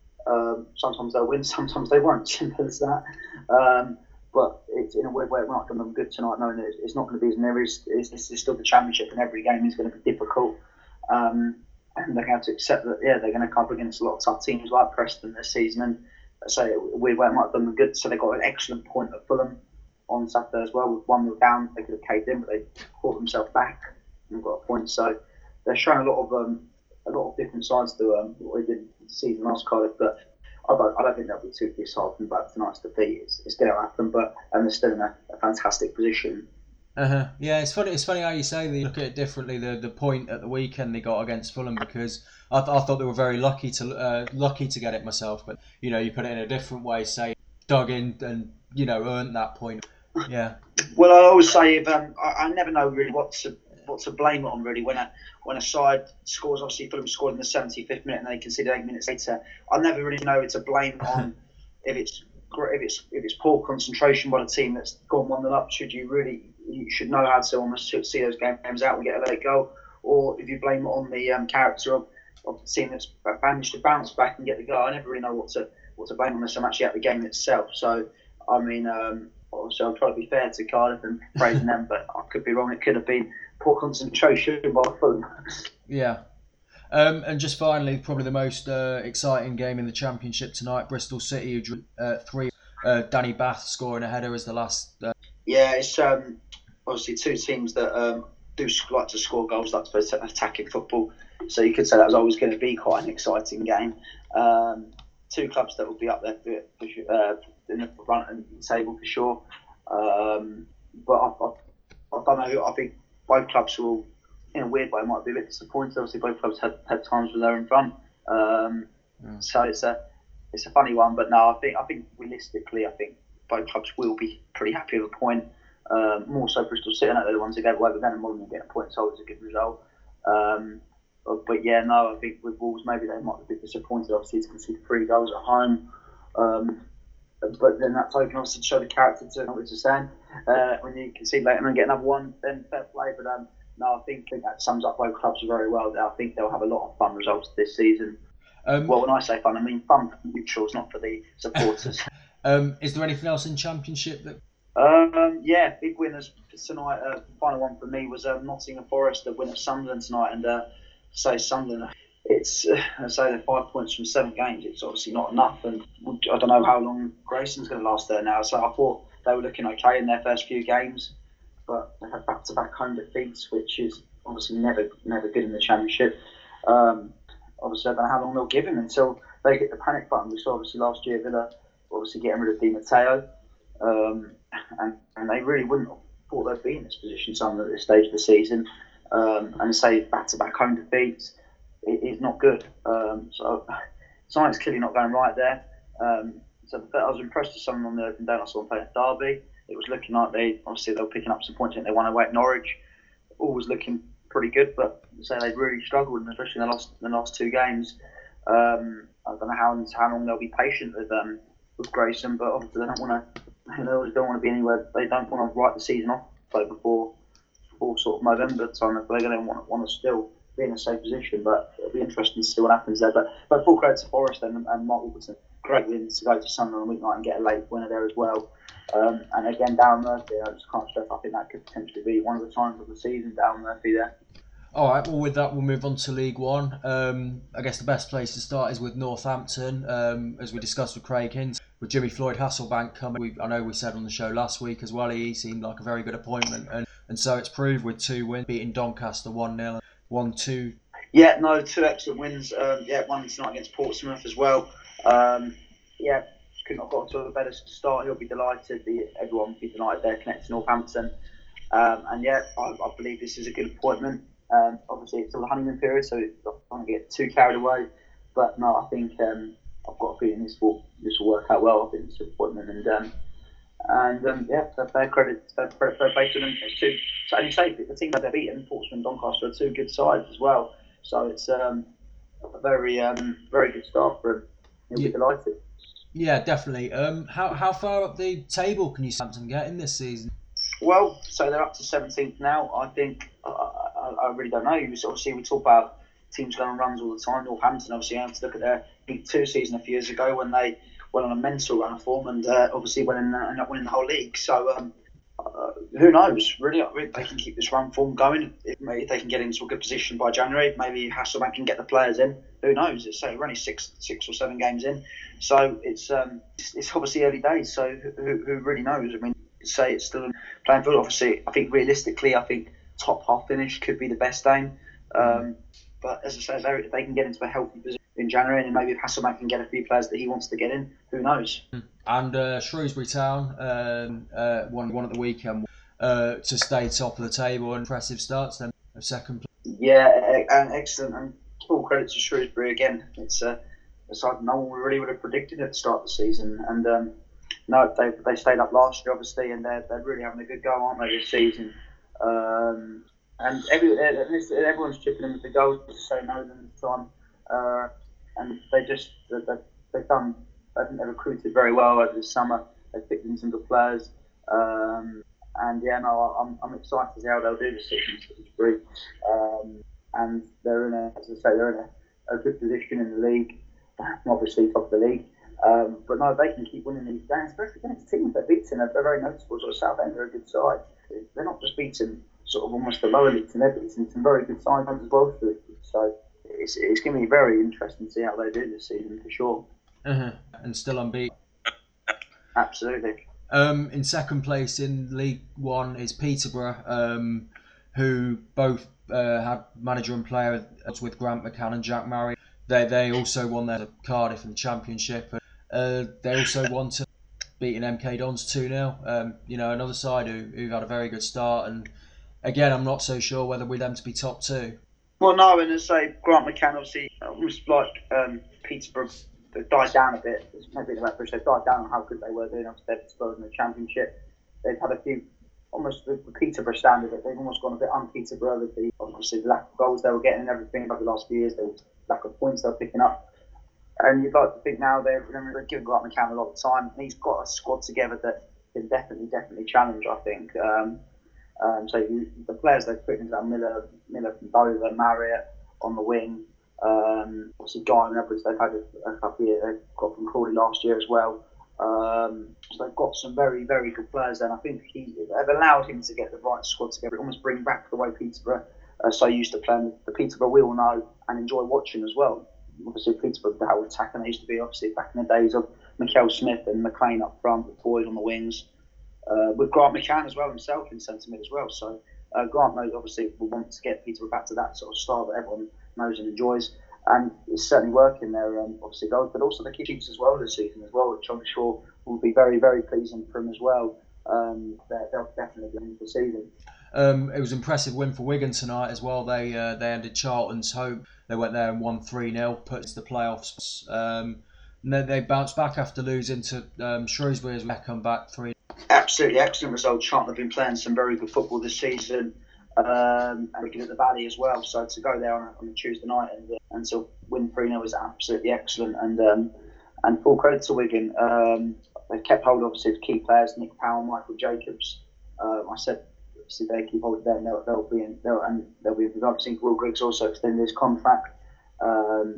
S6: Um, sometimes they'll win, sometimes they won't. Simple as that. Um, but it's in a way where it might done them good tonight, knowing that it's not going to be as near as it's, it's still the Championship, and every game is going to be difficult. Um, and they're going to have to accept that. Yeah, they're going to come up against a lot of tough teams like Preston this season, and so weird way it might have done them good. So they got an excellent point at Fulham on Saturday as well. With one nil down, they could have caved in, but they caught themselves back and got a point. So they're showing a lot of um, a lot of different sides to um, what they did the season last Cardiff. But I don't, I don't think they'll be too disheartened about tonight's defeat. It's, it's going to happen, but and they're still in a, a fantastic position.
S1: Uh-huh. Yeah, it's funny. It's funny how you say they look at it differently. The the point at the weekend they got against Fulham, because I, th- I thought they were very lucky to uh, lucky to get it myself. But you know, you put it in a different way. Say dug in and you know earned that point. Yeah.
S6: Well, I always say if um, I, I never know really what to what to blame it on really when a when a side scores. Obviously, Fulham scored in the seventy-fifth minute and they conceded eight minutes later. I never really know to blame on if it's if it's if it's poor concentration by the team that's gone one nil up. Should you really you should know how to almost see those games out and get a late goal, or if you blame it on the um, character of, of the team that's managed to bounce back and get the goal. I never really know what to what to blame on unless I'm actually at the game itself. So I mean, um, obviously I'm trying to be fair to Cardiff and praising them, but I could be wrong. It could have been poor concentration by Fulham.
S1: Yeah. Um, and just finally, probably the most uh, exciting game in the Championship tonight, Bristol City who drew uh, three. Uh, Danny Bath scoring a header as the last. Uh...
S6: Yeah, it's um, obviously two teams that um, do like to score goals, like to play attacking football. So you could say that was always going to be quite an exciting game. Um, two clubs that will be up there for, for, uh, in the front and table for sure. Um, but I, I, I don't know. I think both clubs will, in a weird way, might be a bit disappointed. Obviously, both clubs had, had times when they were in front. Um, mm. So it's a it's a funny one. But no, I think I think realistically, I think both clubs will be pretty happy with a point. Um, more so Bristol City, I know they're the ones who gave away with Venom Molyneux getting a point, so it's a good result. Um, but, but yeah, no, I think with Wolves maybe they might be a bit disappointed, obviously, to concede three goals at home. Um, but then that token obviously to show the character to what it's saying. Uh, when you concede later and get another one, then fair play. But um, no, I think, I think that sums up both clubs very well. I think they'll have a lot of fun results this season. Um, well, when I say fun, I mean fun for the neutrals, not for the supporters.
S1: um, is there anything else in Championship that?
S6: Um, yeah, big winners tonight. Uh, the final one for me was um, Nottingham Forest, the win at Sunderland tonight. And uh, say Sunderland, it's uh, I say they're five points from seven games. It's obviously not enough, and I don't know how long Grayson's going to last there now. So I thought they were looking okay in their first few games, but they had back-to-back home defeats, which is obviously never never good in the Championship. Um, obviously I don't know how long they'll give him until they hit the panic button. We saw obviously last year Villa obviously getting rid of Di Matteo, um, and, and they really wouldn't have thought they'd be in this position some at this stage of the season. Um, and say back-to-back home defeats is not good. Um, so something's clearly not going right there. Um, so I was impressed with someone on the open day I saw them play at Derby. It was looking like they obviously they were picking up some points. I think they won away at Norwich. All was looking pretty good, but say they've really struggled, especially in the last in the last two games. Um, I don't know how how long they'll be patient with um, with Grayson, but obviously they don't want to. They always don't want to be anywhere. They don't want to write the season off like before. Before sort of November time, if they're going to want, want to still be in a safe position, but it'll be interesting to see what happens there. But but full credit to Forest and, and Mark Wilkinson, great wins to go to Sunderland on weeknight and get a late winner there as well. Um, and again, Darren Murphy, I just can't stress. I think that could potentially be one of the times of the season. Darren Murphy there.
S1: All right, well, with that, we'll move on to League One. Um, I guess the best place to start is with Northampton, um, as we discussed with Craig Hinds. With Jimmy Floyd Hasselbank coming, we, I know we said on the show last week as well, he seemed like a very good appointment. And, and so it's proved with two wins, beating Doncaster one nil, one two.
S6: Yeah, no, two excellent wins. Um, yeah, one tonight against Portsmouth as well. Um, yeah, couldn't have got to a better start. He'll be delighted. The, everyone will be delighted there, connected to Northampton. Um, and yeah, I, I believe this is a good appointment. Um, obviously, it's still the honeymoon period, so I don't want to get too carried away. But no, I think um, I've got a feeling this will this will work out well. I think it's an appointment, and um, and um, yeah, fair, fair credit, fair, fair, fair play to them. It's two, so as you say, the team that they're beaten, Portsmouth and Doncaster, are two good sides as well. So it's um, a very um, very good start for him. He'll
S1: yeah.
S6: be delighted.
S1: Yeah, definitely. Um, how how far up the table can you Southampton get in this season?
S6: Well, so they're up to seventeenth now. I think uh, I, I really don't know. Obviously, we talk about teams going on runs all the time. Northampton, obviously, I have to look at their League Two season a few years ago when they went on a mental run of form and uh, obviously went in, uh, ended up winning the whole league. So um, uh, who knows? Really, if they can keep this run form going, if, if they can get into a good position by January, maybe Hasselbank can get the players in. Who knows? It's say we're only six, six or seven games in, so it's um, it's, it's obviously early days. So who, who really knows? I mean, say it's still playing field. Obviously, I think realistically, I think top half finish could be the best aim. Um, but as I said, if they can get into a healthy position in January, and maybe if Hasselbank can get a few players that he wants to get in, who knows?
S1: And uh, Shrewsbury Town um, uh, won one at the weekend uh, to stay top of the table. Impressive starts then, of second place.
S6: Yeah, and excellent, and full credit to Shrewsbury again. It's uh, it's like no one really would have predicted at the start of the season, and. Um, No, they they stayed up last year, obviously, and they're, they're really having a good go, aren't they, this season? Um, and every, everyone's chipping in with the goals to say no to them this time. Uh, and they just, they, they've done, I think they've recruited very well over the summer. They've picked in some good players. Um, and yeah, no, I'm I'm excited to see how they'll do this season. Um, and they're in a, as I say, they're in a, a good position in the league, obviously top of the league. Um, but no, they can keep winning these games, especially against teams they're beating. They're very noticeable. Sort of Southend are a good side. They're not just beating sort of almost the lower leagues, and they're beating some very good sides as well. So it's it's going to be very interesting to see how they do this season for sure.
S1: Uh-huh. And still unbeaten.
S6: Absolutely.
S1: Um, in second place in League One is Peterborough, um, who both uh, had manager and player with Grant McCann and Jack Murray. They they also won their Cardiff in the Championship. Uh, they also won to beating M K Dons two nil. Um, you know, another side who who've had a very good start. And again, I'm not so sure whether we're them to be top two.
S6: Well, no, and as I say, Grant McCann obviously almost like um, Peterborough, they died down a bit. It's maybe the right push. They died down on how good they were doing after their Spurs in the Championship. They've had a few, almost the Peterborough standard. They've almost gone a bit un-Peterborough with the obviously the lack of goals they were getting and everything over the last few years. The lack of points they're picking up. And you'd like to think now they're, they're giving Grant McCann a lot of time. And he's got a squad together that can definitely, definitely challenge, I think. Um, um, so you, the players they've put into that, Miller, Miller from Dover, Marriott on the wing. Um, obviously, Guy and Edwards, they've had a, a couple of years. They've got from Crawley last year as well. Um, so they've got some very, very good players there. And I think he, they've allowed him to get the right squad together. It almost bring back the way Peterborough are so used to playing. The Peterborough we all know and enjoy watching as well. Obviously, Peterborough, how attacking they used to be, obviously, back in the days of Mikel Smith and McLean up front, with Boyd on the wings, uh, with Grant McCann as well himself in centre mid as well. So uh, Grant knows, obviously, will want to get Peterborough back to that sort of style that everyone knows and enjoys. and it's certainly working there. Um, obviously goals, but also the keeps as well this season as well, which I'm sure will be very very pleasing for him as well. Um, they'll definitely be in the season.
S1: Um, it was an impressive win for Wigan tonight as well. They uh, they ended Charlton's home. They went there and won three nil, put into the playoffs. Um, and then they bounced back after losing to um, Shrewsbury as they come back three.
S6: Absolutely excellent result. Charlton have been playing some very good football this season, um, and looking at the Valley as well. So to go there on a, on a Tuesday night and uh, and to win three nil is absolutely excellent. And um, and full credit to Wigan. Um, they kept hold obviously of key players, Nick Powell, Michael Jacobs. Um, I said obviously they keep hold of them. They'll, they'll be in, they'll, and they'll be involved. I think Will Griggs also extended his contract. Um,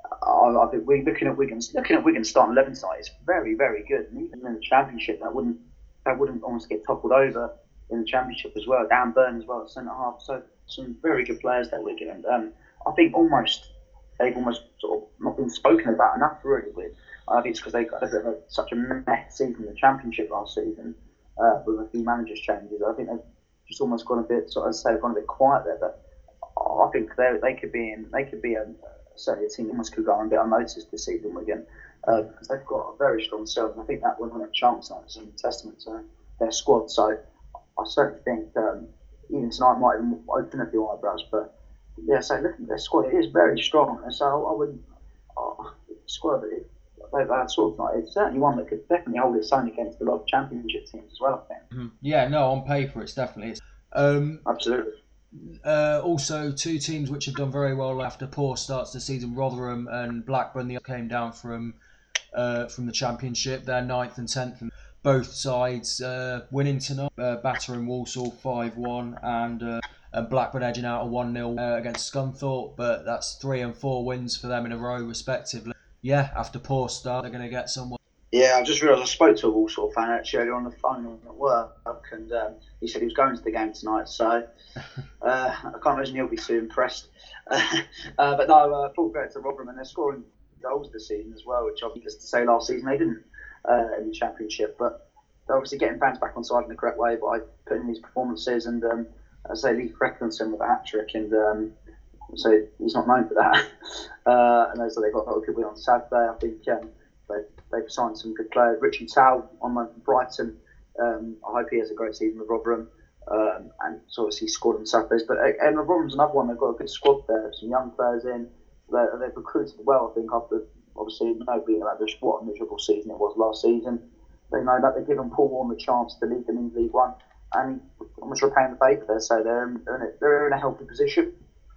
S6: I, I think we're looking at Wigan's looking at Wigan's starting eleven side. It's very very good. And even in the Championship, that wouldn't that wouldn't almost get toppled over in the Championship as well. Dan Burn as well at centre half. So some very good players there, Wigan. And um, I think almost they've almost sort of not been spoken about enough really. With I think it's because they got a, such a mess season in the Championship last season uh, with a few managers changes. I think they've just almost gone a bit sort of say gone a bit quiet there. But I think they they could be in they could be a certainly a team that almost could go on a bit unnoticed this season Wigan. Uh, because they've got a very strong side, and I think that win at Charlton night is a testament to their squad. So I certainly think um, even tonight might even open a few eyebrows. But yeah, so looking at their squad, it is very strong. And so I wouldn't oh, squad it they've had sort of tonight. It's certainly one that could definitely hold its own against a lot of Championship teams as well. I think.
S1: Mm-hmm. Yeah, no, on paper it's definitely it's, um,
S6: absolutely.
S1: Uh, also, two teams which have done very well after poor starts to the season, Rotherham and Blackburn, they came down from uh, from the Championship. They're ninth and tenth, and both sides uh, winning tonight, uh, battering Walsall five one, and, uh, and Blackburn edging out a one nil uh, against Scunthorpe, but that's three and four wins for them in a row, respectively. Yeah, after poor start, they're going to get somewhere.
S6: Yeah, I just realised I spoke to a Walsall fan actually earlier on the phone at work, and um, he said he was going to the game tonight, so uh, I can't imagine he'll be too impressed. uh, but no, uh, full credit to Rotherham, and they're scoring goals this season as well, which obviously to say last season they didn't uh, in the Championship, but they're obviously getting fans back on side in the correct way by putting these performances, and um, as I say, Lee Frecklington with a hat-trick, and um, so he's not known for that. uh, and so they got a good win on Saturday. I think um, they They've signed some good players. Richie Towell on Brighton. Um, I hope he has a great season with Rotherham. Um, and so obviously he scored on Saturdays. But and Rotherham's another one. They've got a good squad there. Some young players in. They're, they've recruited well, I think, after obviously nobody about this what a miserable season it was last season. They know that they've given Paul Warne the chance to lead them in League One, and almost repaying the favour there. So they're in, they're in, a, they're in a healthy position.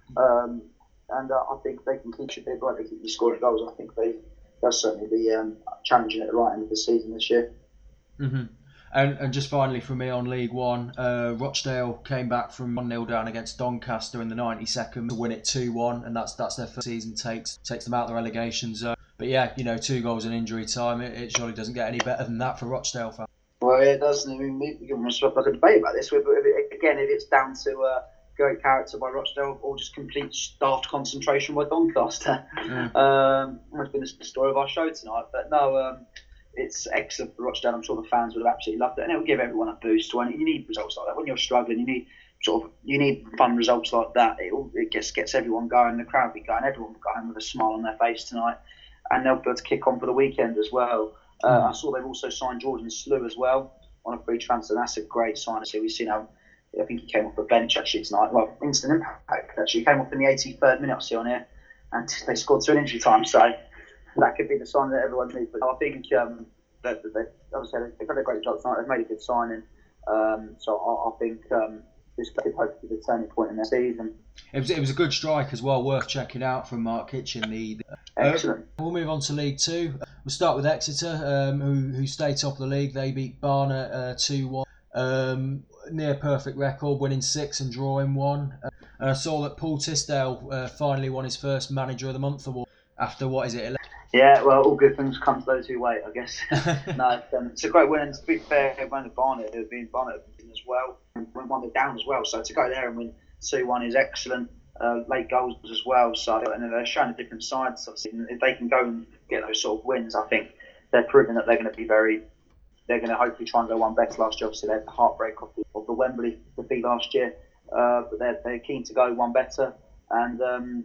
S6: Um, and uh, I think they can keep it right. They keep scoring goals. I think they. They'll certainly be um, challenging at the right end of the season this year.
S1: Mm-hmm. And and just finally for me on League One, uh, Rochdale came back from one nil down against Doncaster in the ninety-second to win it two one, and that's that's their first season, takes takes them out of the relegation zone. But yeah, you know, two goals in injury time, it, it surely doesn't get any better than that for Rochdale fans.
S6: Well, it doesn't. I mean, we can have like a debate about this. But again, if it's down to uh, great character by Rochdale or just complete daft concentration by Doncaster. Mm. Um, that's been the story of our show tonight. But no, um, it's excellent for Rochdale. I'm sure the fans would have absolutely loved it, and it will give everyone a boost. When you need results like that, when you're struggling, you need sort of you need fun results like that. It all, it gets gets everyone going. The crowd will be going. Everyone will go home with a smile on their face tonight, and they'll be able to kick on for the weekend as well. Uh, mm. I saw they've also signed Jordan Slew as well on a free transfer. That's a great sign. So we've seen how. I think he came off the bench actually tonight. Well, instant impact actually. He came off in the eighty-third minute, I see on here, and they scored two in injury time. So that could be the sign that everyone needs. But I think um, that they, obviously they've had a great job tonight. They've made a good signing. Um, so I, I think um, this could hopefully be the turning point in their season.
S1: It was it was a good strike as well, worth checking out from Mark Kitchen. The, the
S6: excellent.
S1: Uh, we'll move on to League Two. We'll start with Exeter, um, who who stay top of the league. They beat Barnet uh, two one. Um, near perfect record, winning six and drawing one. Uh, and I saw that Paul Tisdale uh, finally won his first Manager of the Month award after what is it? eleven
S6: Yeah, well, all good things come to those who wait, I guess. no, it's, um, it's a great win, and to be fair, everyone at Barnet have been Barnet as well, and won it down as well. So to go there and win two one is excellent. Uh, late goals as well. So and they're showing a different side. So if they can go and get those sort of wins, I think they're proving that they're going to be very. They're going to hopefully try and go one better last year. Obviously, they had the heartbreak of the, of the Wembley defeat last year, uh, but they're, they're keen to go one better. And um, I,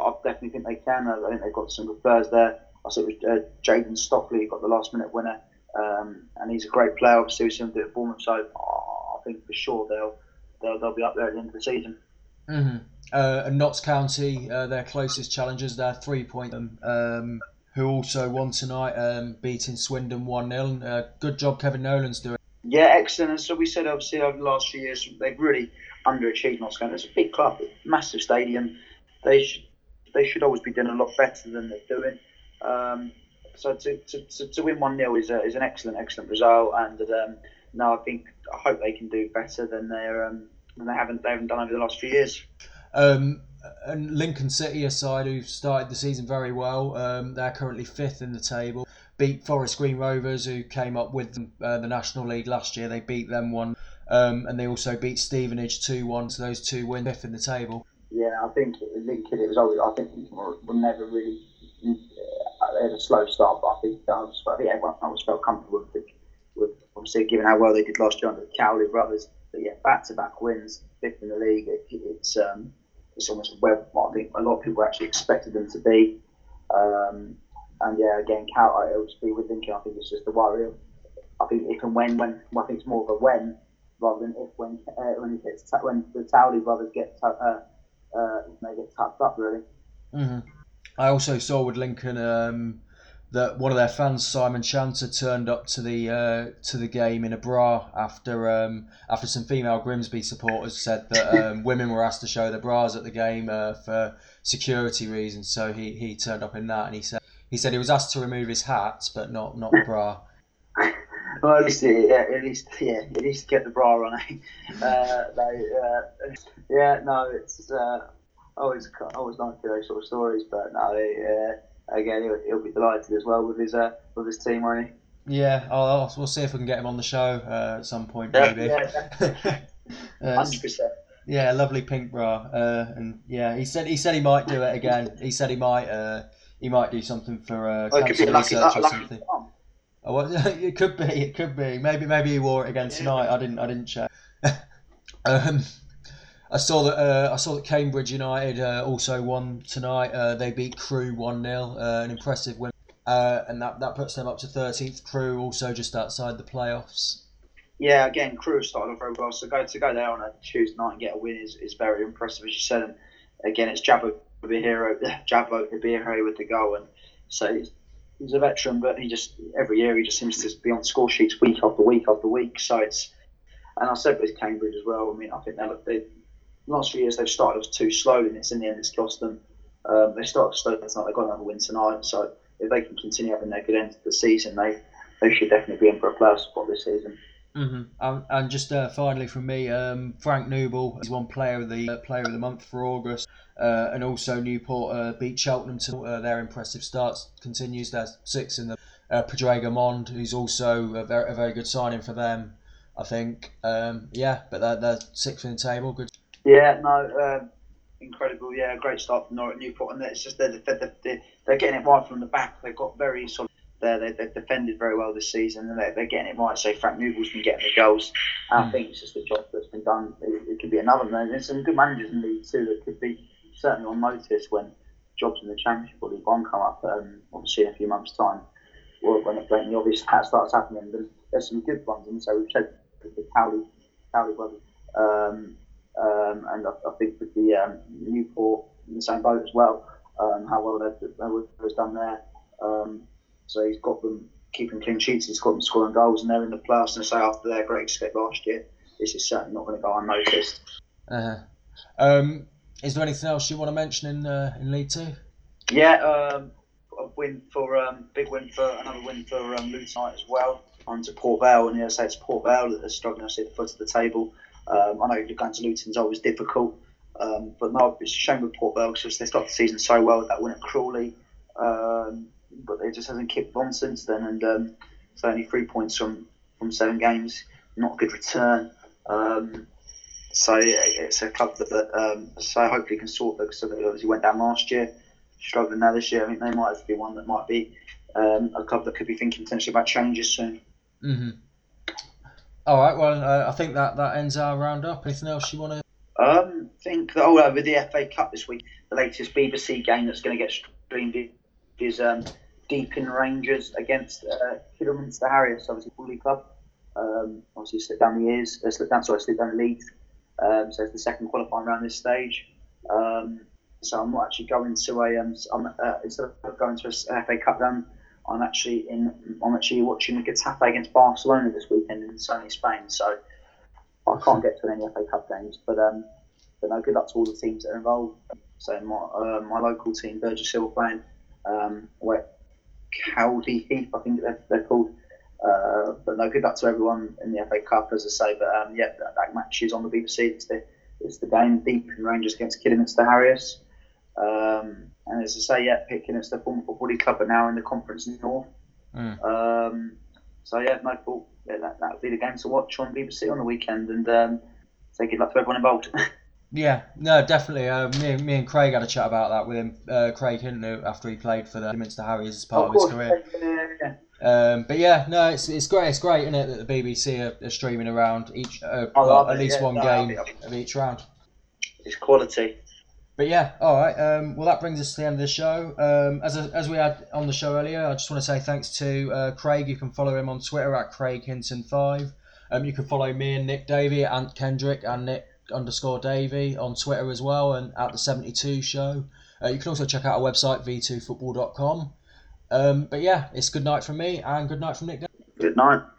S6: I definitely think they can. I think they've got some good players there. I said it was uh, Jaden Stockley who got the last minute winner, um, and he's a great player. Obviously, we've seen him do it for them, so oh, I think for sure they'll, they'll they'll be up there at the end of the season.
S1: Mm-hmm. Uh, and Notts County, uh, their closest challengers, they're three point um, who also won tonight, um, beating Swindon one nil. Uh, good job Kevin Nolan's doing.
S6: Yeah, excellent. And so we said, obviously, over the last few years, they've really underachieved Notts County. It's a big club, massive stadium. They should they should always be doing a lot better than they're doing. Um, so to, to, to, to win one nil is a, is an excellent, excellent result. And um, no, I think I hope they can do better than they're um, than they haven't they haven't done over the last few years.
S1: Um, and Lincoln City, a side who started the season very well, um, they're currently fifth in the table. Beat Forest Green Rovers, who came up with uh, the National League last year. They beat them one, um, and they also beat Stevenage two one. So those two win fifth in the table.
S6: Yeah, I think Lincoln. It was always. I think Lincoln were, were never really. Uh, they had a slow start, but I think I, was, I think everyone always felt comfortable with, with obviously given how well they did last year under the Cowley brothers. But yeah, back-to-back wins, fifth in the league. It, it's um, it's almost where I think a lot of people actually expected them to be. Um, And yeah, again, Cal, I would be with Lincoln. I think it's just the worry. I think if and when, when well, I think it's more of a when rather than if when uh, when it gets t- when the Towley brothers get t- uh, uh, they get tucked up really.
S1: Mm-hmm. I also saw with Lincoln um, that one of their fans, Simon Chanter, turned up to the uh, to the game in a bra after um, after some female Grimsby supporters said that um, women were asked to show their bras at the game uh, for security reasons. So he, he turned up in that, and he said. He said he was asked to remove his hat, but not not the bra.
S6: Well, at least, yeah, at least, yeah, at least get the bra on. Eh? Uh, they, uh, yeah, no, it's uh, always always like those sort of stories, but no, uh, again, he'll, he'll be delighted as well with his uh, with his team, won't he?
S1: Yeah, I'll, we'll see if we can get him on the show uh, at some point,
S6: Yeah,
S1: maybe.
S6: yeah,
S1: uh,
S6: hundred percent.
S1: Yeah, lovely pink bra, uh, and yeah, he said he said he might do it again. He said he might. Uh, He might do something for uh,
S6: oh,
S1: cancer
S6: lucky,
S1: research or
S6: lucky
S1: something.
S6: Tom.
S1: Oh, well, it could be. It could be. Maybe. Maybe he wore it again tonight. I didn't. I didn't check. um, I saw that. Uh, I saw that Cambridge United uh, also won tonight. Uh, they beat Crewe one nil. Uh, an impressive win, uh, and that, that puts them up to thirteenth. Crewe also just outside the playoffs.
S6: Yeah, again, Crewe started off very well. So go to go there on a Tuesday night and get a win is, is very impressive, as you said. And again, it's Jabo Hero, Jabo Hero with the goal, and so he's, he's a veteran, but he just every year he just seems to be on score sheets week after week after week. So it's, and I said with Cambridge as well. I mean, I think they they last few years they've started off too slow, and it's in the end it's cost them. Um, they started slow tonight. They've got another win tonight, so if they can continue having their good end to the season, they they should definitely be in for a playoff spot this season.
S1: Mm-hmm. Um, and just uh, finally from me, um, Frank Nouble is one player of the uh, player of the month for August, uh, and also Newport uh, beat Cheltenham to uh, their impressive start continues. They're sixth in the uh, Pedrega Mond, who's also a very, a very good signing for them, I think. Um, yeah, but they're, they're sixth in the table. Good.
S6: Yeah, no, um, incredible. Yeah, great start from Norwich Newport, and it's just they're, they're, they're, they're getting it right from the back. They've got very sort of. There, they, they've defended very well this season, and they're, they're getting it right. So Frank Nouble's been getting the goals. And I think it's just the job that's been done. It, it could be another man. There's some good managers in the league too that could be certainly on notice when jobs in the Championship or League One come up. Um, obviously, in a few months' time, or when it, when the obvious starts happening, then there's some good ones. And so we've said the Cowley, Cowley brothers, um, um, and I, I think with the um, Newport in the same boat as well. Um, how well they've, they've done there. Um, So he's got them keeping clean sheets, he's got them scoring goals, and they're in the playoffs. And so after their great escape last year, this is certainly not going to go unnoticed.
S1: Uh-huh. Um, is there anything else you want to mention in uh, in League Two?
S6: Yeah, um, a win for um, big win for another win for um, Luton tonight as well. On to Port Vale, and you know, say it's Port Vale that are struggling to see the foot of the table. Um, I know going to Luton's always difficult, um, but no, it's a shame with Port Vale because they started the season so well with that win at Crawley. Um, but it just hasn't kicked on since then, and um, it's only three points from, from seven games, not a good return. Um, so it's a club that, that um, so hopefully can sort that. So they obviously went down last year, struggling now this year. I think they might be one that might be um, a club that could be thinking potentially about changes soon.
S1: Mm-hmm. All right, well, uh, I think that, that ends our roundup. Anything else you want to?
S6: Um, think that oh, uh, with the F A Cup this week, the latest B B C game that's going to get streamed is um, Deeping Rangers against uh, Kidderminster Harriers, obviously Football League club. Um, obviously slipped down the years, uh, slipped down, sorry, slipped down the league. Um, so it's the second qualifying round this stage. Um, so I'm not actually going to a um, I'm, uh, instead of going to a F A Cup run, I'm actually in. I'm actually watching Getafe against Barcelona this weekend in sunny Spain. So I can't get to any F A Cup games, but um, but no, good luck to all the teams that are involved. So my uh, my local team, Burgess Hill, playing um, Wet Cowdy Heath, I think they're, they're called. Uh, but no, good luck to everyone in the F A Cup, as I say. But um, yeah, that, that match is on the B B C. It's the it's the game, Deeping Rangers against Kidderminster Harriers. Um, and as I say, yeah, Kidderminster former Football League club, but now in the Conference North. Mm. Um, so yeah, no fault. Yeah, that that would be the game to watch on B B C on the weekend. And um, so good luck to everyone involved.
S1: Yeah, no, definitely. Uh, me, me and Craig had a chat about that with him. Uh, Craig Hinton, after he played for the Kidderminster Harriers as part of, of his career. Yeah, yeah. Um, but yeah, no, it's it's great. It's great, isn't it, that the B B C are, are streaming around each, uh, well, at least yeah, one no, game of each round.
S6: It's quality.
S1: But yeah, all right. Um, well, that brings us to the end of the show. Um, as a, as we had on the show earlier, I just want to say thanks to uh, Craig. You can follow him on Twitter at Craig Hinton five. Um, you can follow me and Nick Davey at Ant Kendrick and Nick underscore Davey on Twitter as well, and at the seventy-two show. Uh, you can also check out our website v two football dot com. Um, but yeah, it's good night from me and good night from Nick.
S6: Good night.